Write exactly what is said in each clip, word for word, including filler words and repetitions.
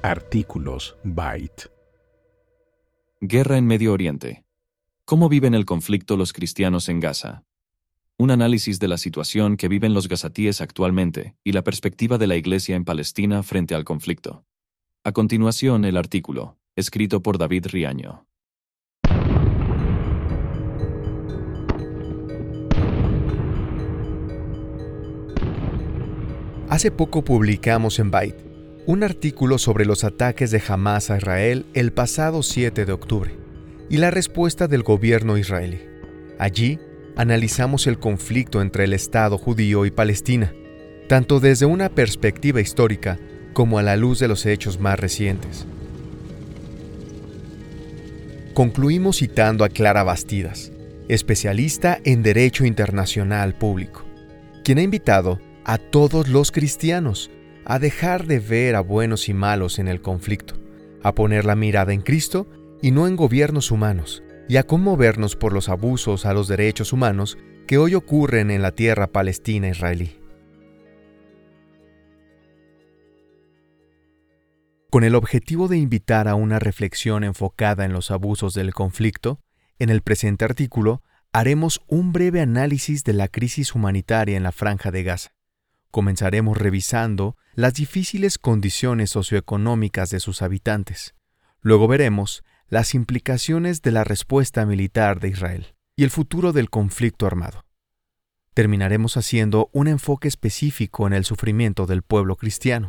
Artículos Byte. Guerra en Medio Oriente. ¿Cómo viven el conflicto los cristianos en Gaza? Un análisis de la situación que viven los gazatíes actualmente y la perspectiva de la Iglesia en Palestina frente al conflicto. A continuación, el artículo, escrito por David Riaño. Hace poco publicamos en Byte un artículo sobre los ataques de Hamás a Israel el pasado siete de octubre y la respuesta del gobierno israelí. Allí analizamos el conflicto entre el Estado judío y Palestina, tanto desde una perspectiva histórica como a la luz de los hechos más recientes. Concluimos citando a Clara Bastidas, especialista en Derecho Internacional Público, quien ha invitado a todos los cristianos a dejar de ver a buenos y malos en el conflicto, a poner la mirada en Cristo y no en gobiernos humanos, y a conmovernos por los abusos a los derechos humanos que hoy ocurren en la tierra palestina israelí. Con el objetivo de invitar a una reflexión enfocada en los abusos del conflicto, en el presente artículo haremos un breve análisis de la crisis humanitaria en la Franja de Gaza. Comenzaremos revisando las difíciles condiciones socioeconómicas de sus habitantes. Luego veremos las implicaciones de la respuesta militar de Israel y el futuro del conflicto armado. Terminaremos haciendo un enfoque específico en el sufrimiento del pueblo cristiano.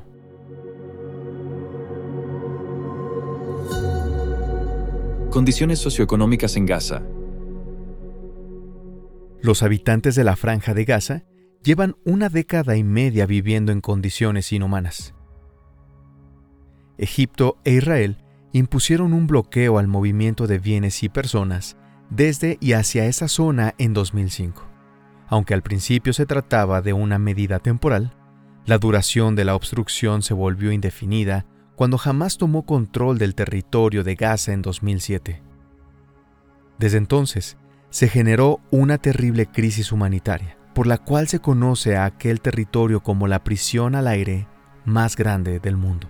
Condiciones socioeconómicas en Gaza. Los habitantes de la Franja de Gaza llevan una década y media viviendo en condiciones inhumanas. Egipto e Israel impusieron un bloqueo al movimiento de bienes y personas desde y hacia esa zona en dos mil cinco. Aunque al principio se trataba de una medida temporal, la duración de la obstrucción se volvió indefinida cuando Hamás tomó control del territorio de Gaza en dos mil siete. Desde entonces, se generó una terrible crisis humanitaria, por la cual se conoce a aquel territorio como la prisión al aire más grande del mundo.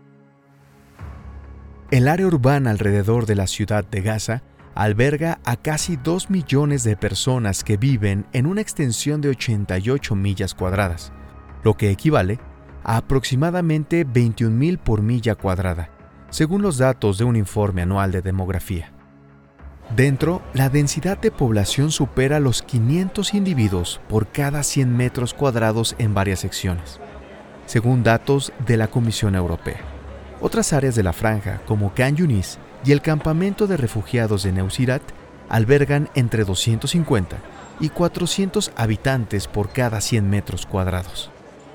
El área urbana alrededor de la ciudad de Gaza alberga a casi dos millones de personas que viven en una extensión de ochenta y ocho millas cuadradas, lo que equivale a aproximadamente veintiún mil por milla cuadrada, según los datos de un informe anual de demografía. Dentro, la densidad de población supera los quinientos individuos por cada cien metros cuadrados en varias secciones, según datos de la Comisión Europea. Otras áreas de la franja, como Khan Yunis y el campamento de refugiados de Neusirat, albergan entre doscientos cincuenta y cuatrocientos habitantes por cada cien metros cuadrados.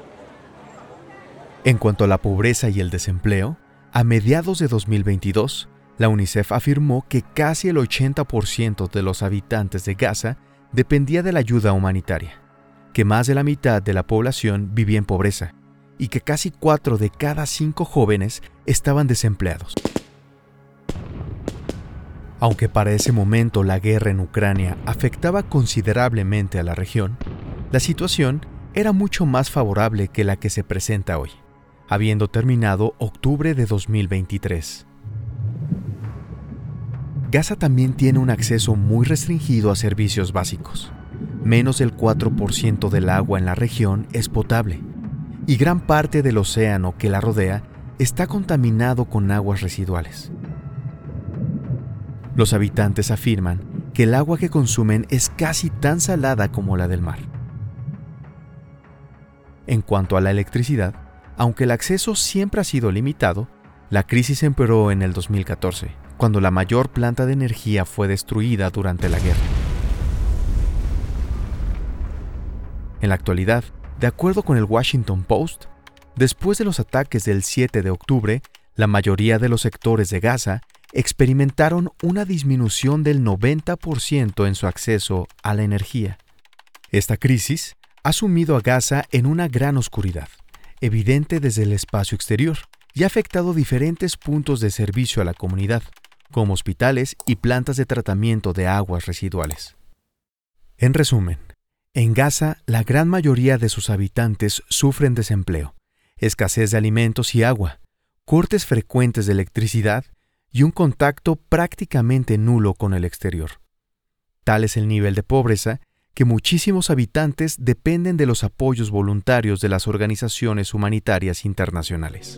En cuanto a la pobreza y el desempleo, a mediados de dos mil veintidós, la UNICEF afirmó que casi el ochenta por ciento de los habitantes de Gaza dependía de la ayuda humanitaria, que más de la mitad de la población vivía en pobreza y que casi cuatro de cada cinco jóvenes estaban desempleados. Aunque para ese momento la guerra en Ucrania afectaba considerablemente a la región, la situación era mucho más favorable que la que se presenta hoy, habiendo terminado octubre de dos mil veintitrés. Gaza también tiene un acceso muy restringido a servicios básicos. Menos del cuatro por ciento del agua en la región es potable, y gran parte del océano que la rodea está contaminado con aguas residuales. Los habitantes afirman que el agua que consumen es casi tan salada como la del mar. En cuanto a la electricidad, aunque el acceso siempre ha sido limitado, la crisis empeoró en el dos mil catorce, cuando la mayor planta de energía fue destruida durante la guerra. En la actualidad, de acuerdo con el Washington Post, después de los ataques del siete de octubre, la mayoría de los sectores de Gaza experimentaron una disminución del noventa por ciento en su acceso a la energía. Esta crisis ha sumido a Gaza en una gran oscuridad, evidente desde el espacio exterior, y ha afectado diferentes puntos de servicio a la comunidad, como hospitales y plantas de tratamiento de aguas residuales. En resumen, en Gaza la gran mayoría de sus habitantes sufren desempleo, escasez de alimentos y agua, cortes frecuentes de electricidad y un contacto prácticamente nulo con el exterior. Tal es el nivel de pobreza que muchísimos habitantes dependen de los apoyos voluntarios de las organizaciones humanitarias internacionales.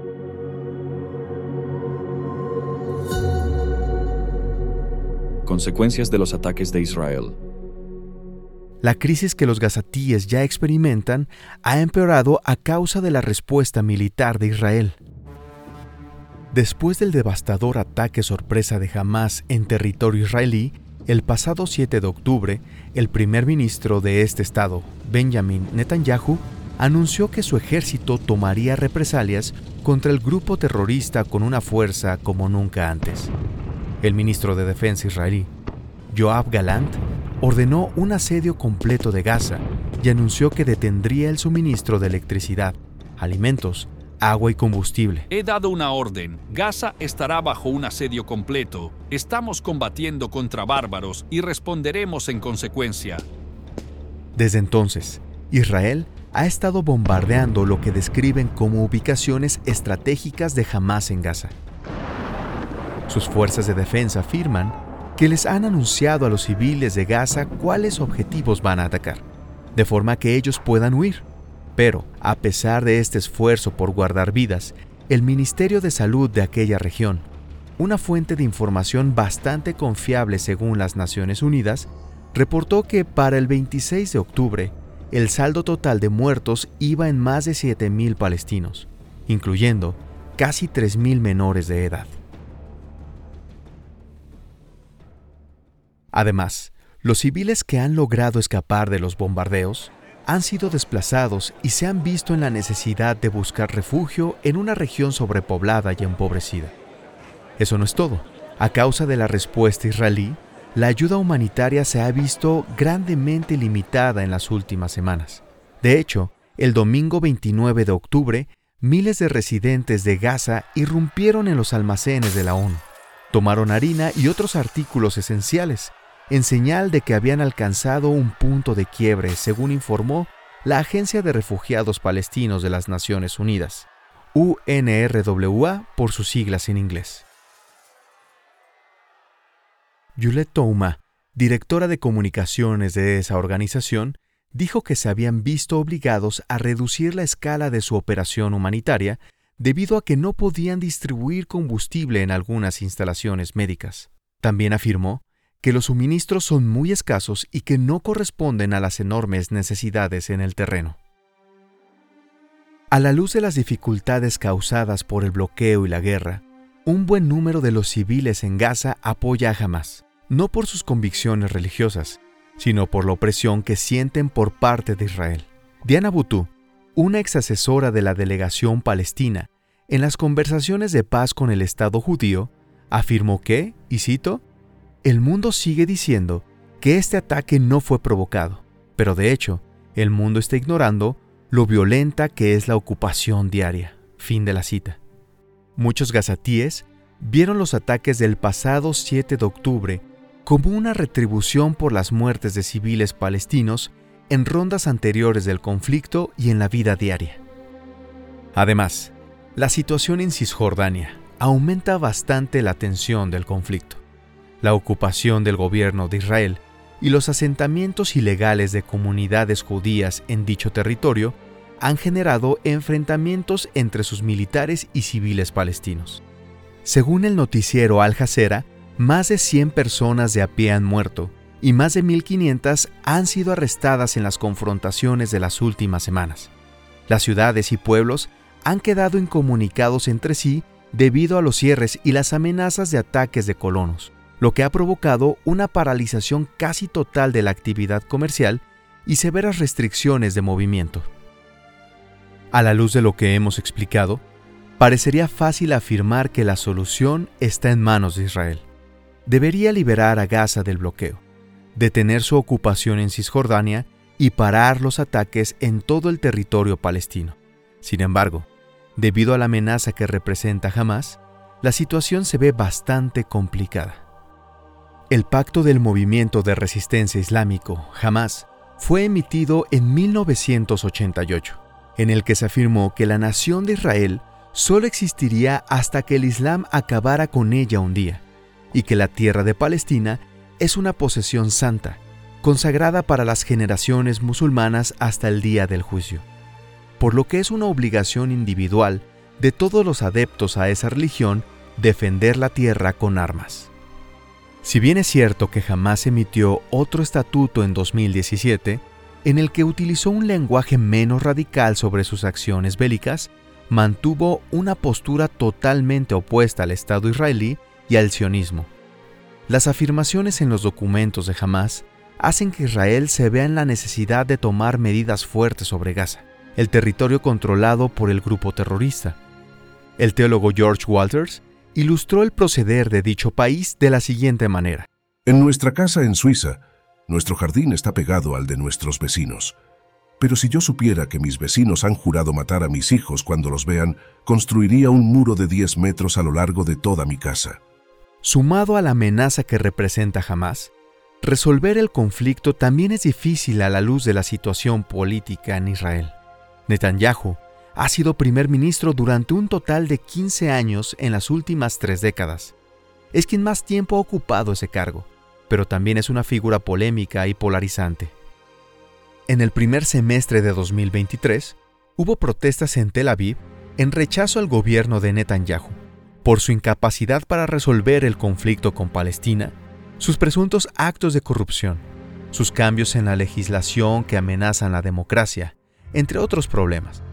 Consecuencias de los ataques de Israel. La crisis que los gazatíes ya experimentan ha empeorado a causa de la respuesta militar de Israel. Después del devastador ataque sorpresa de Hamás en territorio israelí, el pasado siete de octubre, el primer ministro de este estado, Benjamin Netanyahu, anunció que su ejército tomaría represalias contra el grupo terrorista con una fuerza como nunca antes. El ministro de Defensa israelí, Yoav Gallant, ordenó un asedio completo de Gaza y anunció que detendría el suministro de electricidad, alimentos, agua y combustible. He dado una orden. Gaza estará bajo un asedio completo. Estamos combatiendo contra bárbaros y responderemos en consecuencia. Desde entonces, Israel ha estado bombardeando lo que describen como ubicaciones estratégicas de Hamás en Gaza. Sus fuerzas de defensa afirman que les han anunciado a los civiles de Gaza cuáles objetivos van a atacar, de forma que ellos puedan huir. Pero, a pesar de este esfuerzo por guardar vidas, el Ministerio de Salud de aquella región, una fuente de información bastante confiable según las Naciones Unidas, reportó que para el veintiséis de octubre, el saldo total de muertos iba en más de siete mil palestinos, incluyendo casi tres mil menores de edad. Además, los civiles que han logrado escapar de los bombardeos han sido desplazados y se han visto en la necesidad de buscar refugio en una región sobrepoblada y empobrecida. Eso no es todo. A causa de la respuesta israelí, la ayuda humanitaria se ha visto grandemente limitada en las últimas semanas. De hecho, el domingo veintinueve de octubre, miles de residentes de Gaza irrumpieron en los almacenes de la ONU, tomaron harina y otros artículos esenciales, en señal de que habían alcanzado un punto de quiebre, según informó la Agencia de Refugiados Palestinos de las Naciones Unidas, U N R W A por sus siglas en inglés. Juliette Touma, directora de comunicaciones de esa organización, dijo que se habían visto obligados a reducir la escala de su operación humanitaria debido a que no podían distribuir combustible en algunas instalaciones médicas. También afirmó que los suministros son muy escasos y que no corresponden a las enormes necesidades en el terreno. A la luz de las dificultades causadas por el bloqueo y la guerra, un buen número de los civiles en Gaza apoya a Hamás, no por sus convicciones religiosas, sino por la opresión que sienten por parte de Israel. Diana Butú, una ex asesora de la delegación palestina, en las conversaciones de paz con el Estado judío, afirmó que, y cito, el mundo sigue diciendo que este ataque no fue provocado, pero de hecho, el mundo está ignorando lo violenta que es la ocupación diaria. Fin de la cita. Muchos gazatíes vieron los ataques del pasado siete de octubre como una retribución por las muertes de civiles palestinos en rondas anteriores del conflicto y en la vida diaria. Además, la situación en Cisjordania aumenta bastante la tensión del conflicto. La ocupación del gobierno de Israel y los asentamientos ilegales de comunidades judías en dicho territorio han generado enfrentamientos entre sus militares y civiles palestinos. Según el noticiero Al Jazeera, más de cien personas de a pie han muerto y más de mil quinientas han sido arrestadas en las confrontaciones de las últimas semanas. Las ciudades y pueblos han quedado incomunicados entre sí debido a los cierres y las amenazas de ataques de colonos, lo que ha provocado una paralización casi total de la actividad comercial y severas restricciones de movimiento. A la luz de lo que hemos explicado, parecería fácil afirmar que la solución está en manos de Israel. Debería liberar a Gaza del bloqueo, detener su ocupación en Cisjordania y parar los ataques en todo el territorio palestino. Sin embargo, debido a la amenaza que representa Hamás, la situación se ve bastante complicada. El Pacto del Movimiento de Resistencia Islámico, Hamás, fue emitido en mil novecientos ochenta y ocho, en el que se afirmó que la nación de Israel solo existiría hasta que el Islam acabara con ella un día, y que la tierra de Palestina es una posesión santa, consagrada para las generaciones musulmanas hasta el día del juicio, por lo que es una obligación individual de todos los adeptos a esa religión defender la tierra con armas. Si bien es cierto que Hamás emitió otro estatuto en dos mil diecisiete, en el que utilizó un lenguaje menos radical sobre sus acciones bélicas, mantuvo una postura totalmente opuesta al Estado israelí y al sionismo. Las afirmaciones en los documentos de Hamás hacen que Israel se vea en la necesidad de tomar medidas fuertes sobre Gaza, el territorio controlado por el grupo terrorista. El teólogo George Walters ilustró el proceder de dicho país de la siguiente manera. En nuestra casa en Suiza, nuestro jardín está pegado al de nuestros vecinos. Pero si yo supiera que mis vecinos han jurado matar a mis hijos cuando los vean, construiría un muro de diez metros a lo largo de toda mi casa. Sumado a la amenaza que representa Hamás, resolver el conflicto también es difícil a la luz de la situación política en Israel. Netanyahu ha sido primer ministro durante un total de quince años en las últimas tres décadas. Es quien más tiempo ha ocupado ese cargo, pero también es una figura polémica y polarizante. En el primer semestre de dos mil veintitrés, hubo protestas en Tel Aviv en rechazo al gobierno de Netanyahu por su incapacidad para resolver el conflicto con Palestina, sus presuntos actos de corrupción, sus cambios en la legislación que amenazan la democracia, entre otros problemas.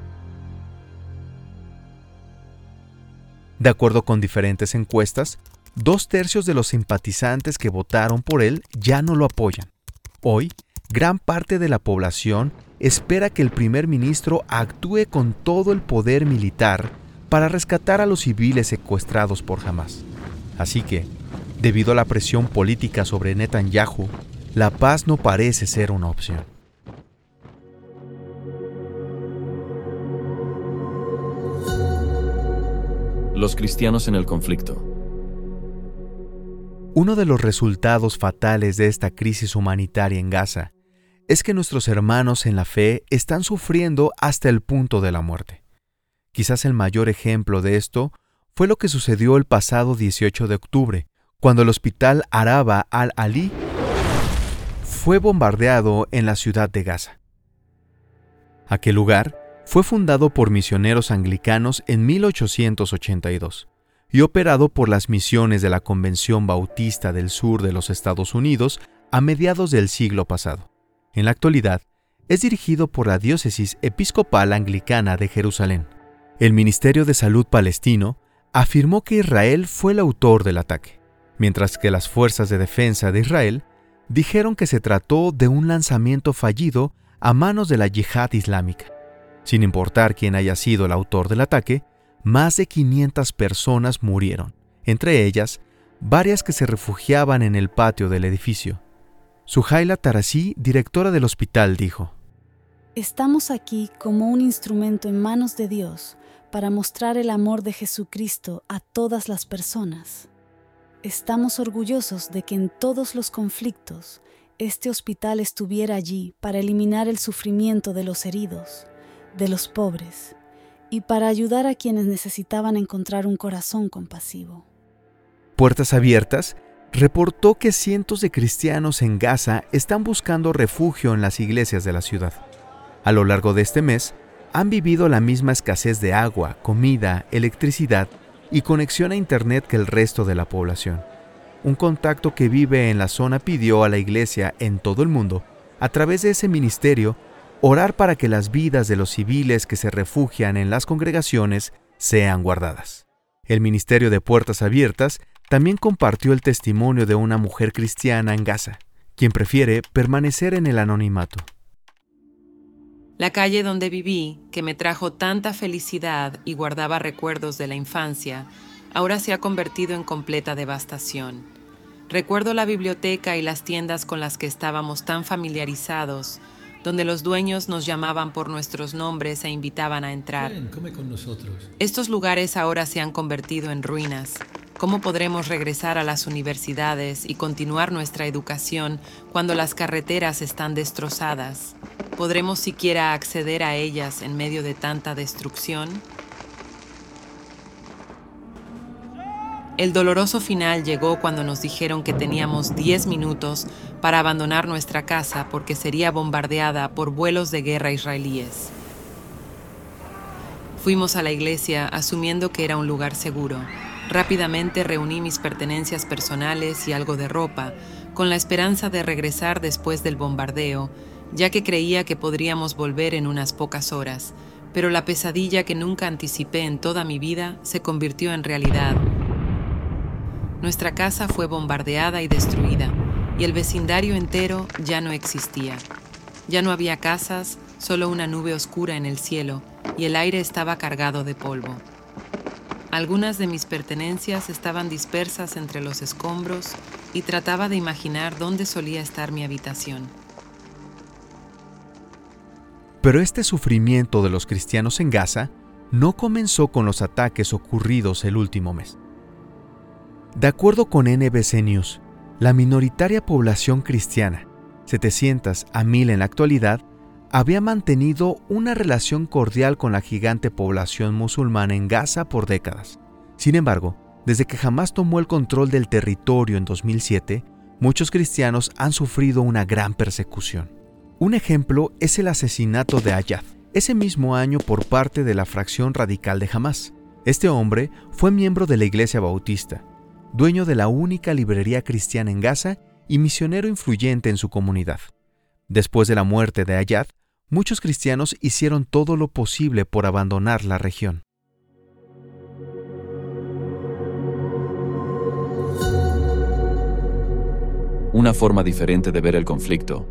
De acuerdo con diferentes encuestas, dos tercios de los simpatizantes que votaron por él ya no lo apoyan. Hoy, gran parte de la población espera que el primer ministro actúe con todo el poder militar para rescatar a los civiles secuestrados por Hamás. Así que, debido a la presión política sobre Netanyahu, la paz no parece ser una opción. Los cristianos en el conflicto. Uno de los resultados fatales de esta crisis humanitaria en Gaza es que nuestros hermanos en la fe están sufriendo hasta el punto de la muerte. Quizás el mayor ejemplo de esto fue lo que sucedió el pasado dieciocho de octubre, cuando el hospital Araba al-Ali fue bombardeado en la ciudad de Gaza. Aquel lugar fue fundado por misioneros anglicanos en mil ochocientos ochenta y dos y operado por las misiones de la Convención Bautista del Sur de los Estados Unidos a mediados del siglo pasado. En la actualidad, es dirigido por la Diócesis Episcopal Anglicana de Jerusalén. El Ministerio de Salud palestino afirmó que Israel fue el autor del ataque, mientras que las fuerzas de defensa de Israel dijeron que se trató de un lanzamiento fallido a manos de la yihad islámica. Sin importar quién haya sido el autor del ataque, más de quinientas personas murieron, entre ellas varias que se refugiaban en el patio del edificio. Suhaila Tarasi, directora del hospital, dijo: Estamos aquí como un instrumento en manos de Dios para mostrar el amor de Jesucristo a todas las personas. Estamos orgullosos de que en todos los conflictos este hospital estuviera allí para eliminar el sufrimiento de los heridos, de los pobres, y para ayudar a quienes necesitaban encontrar un corazón compasivo. Puertas Abiertas reportó que cientos de cristianos en Gaza están buscando refugio en las iglesias de la ciudad. A lo largo de este mes, han vivido la misma escasez de agua, comida, electricidad y conexión a Internet que el resto de la población. Un contacto que vive en la zona pidió a la iglesia en todo el mundo, a través de ese ministerio, orar para que las vidas de los civiles que se refugian en las congregaciones sean guardadas. El Ministerio de Puertas Abiertas también compartió el testimonio de una mujer cristiana en Gaza, quien prefiere permanecer en el anonimato. La calle donde viví, que me trajo tanta felicidad y guardaba recuerdos de la infancia, ahora se ha convertido en completa devastación. Recuerdo la biblioteca y las tiendas con las que estábamos tan familiarizados, donde los dueños nos llamaban por nuestros nombres e invitaban a entrar. Ven, come con nosotros. Estos lugares ahora se han convertido en ruinas. ¿Cómo podremos regresar a las universidades y continuar nuestra educación cuando las carreteras están destrozadas? ¿Podremos siquiera acceder a ellas en medio de tanta destrucción? El doloroso final llegó cuando nos dijeron que teníamos diez minutos para abandonar nuestra casa porque sería bombardeada por vuelos de guerra israelíes. Fuimos a la iglesia asumiendo que era un lugar seguro. Rápidamente reuní mis pertenencias personales y algo de ropa, con la esperanza de regresar después del bombardeo, ya que creía que podríamos volver en unas pocas horas, pero la pesadilla que nunca anticipé en toda mi vida se convirtió en realidad. Nuestra casa fue bombardeada y destruida, y el vecindario entero ya no existía. Ya no había casas, solo una nube oscura en el cielo, y el aire estaba cargado de polvo. Algunas de mis pertenencias estaban dispersas entre los escombros y trataba de imaginar dónde solía estar mi habitación. Pero este sufrimiento de los cristianos en Gaza no comenzó con los ataques ocurridos el último mes. De acuerdo con N B C News, la minoritaria población cristiana, setecientos a mil en la actualidad, había mantenido una relación cordial con la gigante población musulmana en Gaza por décadas. Sin embargo, desde que Hamás tomó el control del territorio en dos mil siete, muchos cristianos han sufrido una gran persecución. Un ejemplo es el asesinato de Ayad, ese mismo año por parte de la fracción radical de Hamás. Este hombre fue miembro de la Iglesia Bautista, dueño de la única librería cristiana en Gaza y misionero influyente en su comunidad. Después de la muerte de Ayad, muchos cristianos hicieron todo lo posible por abandonar la región. Una forma diferente de ver el conflicto.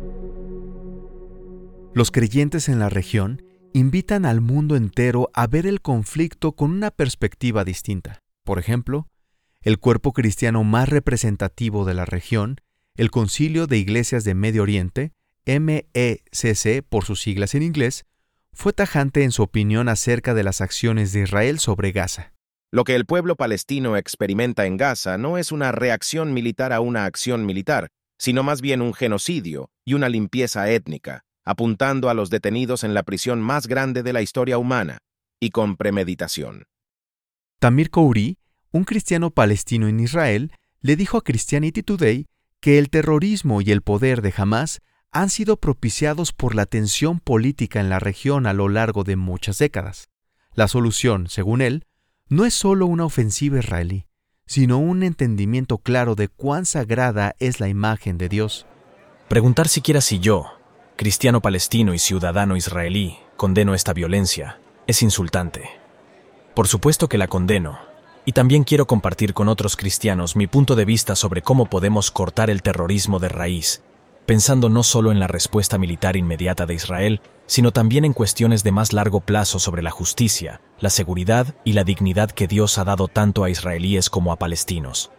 Los creyentes en la región invitan al mundo entero a ver el conflicto con una perspectiva distinta. Por ejemplo, el cuerpo cristiano más representativo de la región, el Concilio de Iglesias de Medio Oriente, M E C C por sus siglas en inglés, fue tajante en su opinión acerca de las acciones de Israel sobre Gaza. Lo que el pueblo palestino experimenta en Gaza no es una reacción militar a una acción militar, sino más bien un genocidio y una limpieza étnica, apuntando a los detenidos en la prisión más grande de la historia humana, y con premeditación. Tamir Khoury, un cristiano palestino en Israel, le dijo a Christianity Today que el terrorismo y el poder de Hamás han sido propiciados por la tensión política en la región a lo largo de muchas décadas. La solución, según él, no es solo una ofensiva israelí, sino un entendimiento claro de cuán sagrada es la imagen de Dios. Preguntar siquiera si yo, cristiano palestino y ciudadano israelí, condeno esta violencia, es insultante. Por supuesto que la condeno, y también quiero compartir con otros cristianos mi punto de vista sobre cómo podemos cortar el terrorismo de raíz, pensando no solo en la respuesta militar inmediata de Israel, sino también en cuestiones de más largo plazo sobre la justicia, la seguridad y la dignidad que Dios ha dado tanto a israelíes como a palestinos.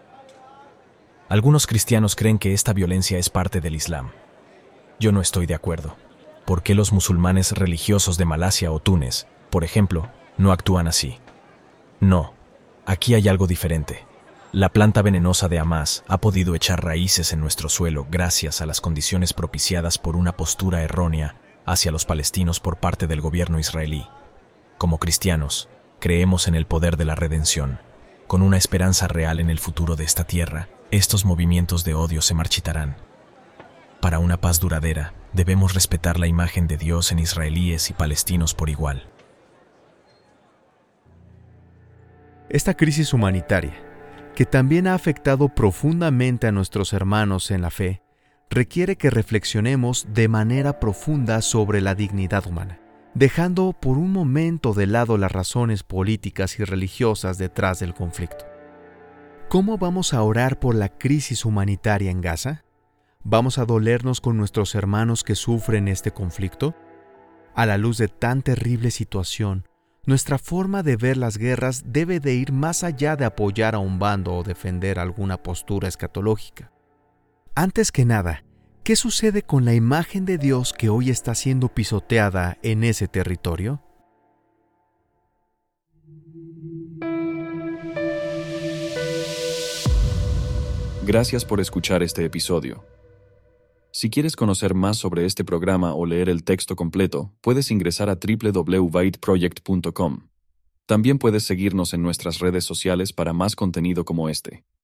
Algunos cristianos creen que esta violencia es parte del Islam. Yo no estoy de acuerdo. ¿Por qué los musulmanes religiosos de Malasia o Túnez, por ejemplo, no actúan así? No, aquí hay algo diferente. La planta venenosa de Hamás ha podido echar raíces en nuestro suelo gracias a las condiciones propiciadas por una postura errónea hacia los palestinos por parte del gobierno israelí. Como cristianos, creemos en el poder de la redención. Con una esperanza real en el futuro de esta tierra, estos movimientos de odio se marchitarán. Para una paz duradera, debemos respetar la imagen de Dios en israelíes y palestinos por igual. Esta crisis humanitaria, que también ha afectado profundamente a nuestros hermanos en la fe, requiere que reflexionemos de manera profunda sobre la dignidad humana, dejando por un momento de lado las razones políticas y religiosas detrás del conflicto. ¿Cómo vamos a orar por la crisis humanitaria en Gaza? ¿Vamos a dolernos con nuestros hermanos que sufren este conflicto? A la luz de tan terrible situación, nuestra forma de ver las guerras debe de ir más allá de apoyar a un bando o defender alguna postura escatológica. Antes que nada, ¿qué sucede con la imagen de Dios que hoy está siendo pisoteada en ese territorio? Gracias por escuchar este episodio. Si quieres conocer más sobre este programa o leer el texto completo, puedes ingresar a doble u doble u doble u punto bait project punto com. También puedes seguirnos en nuestras redes sociales para más contenido como este.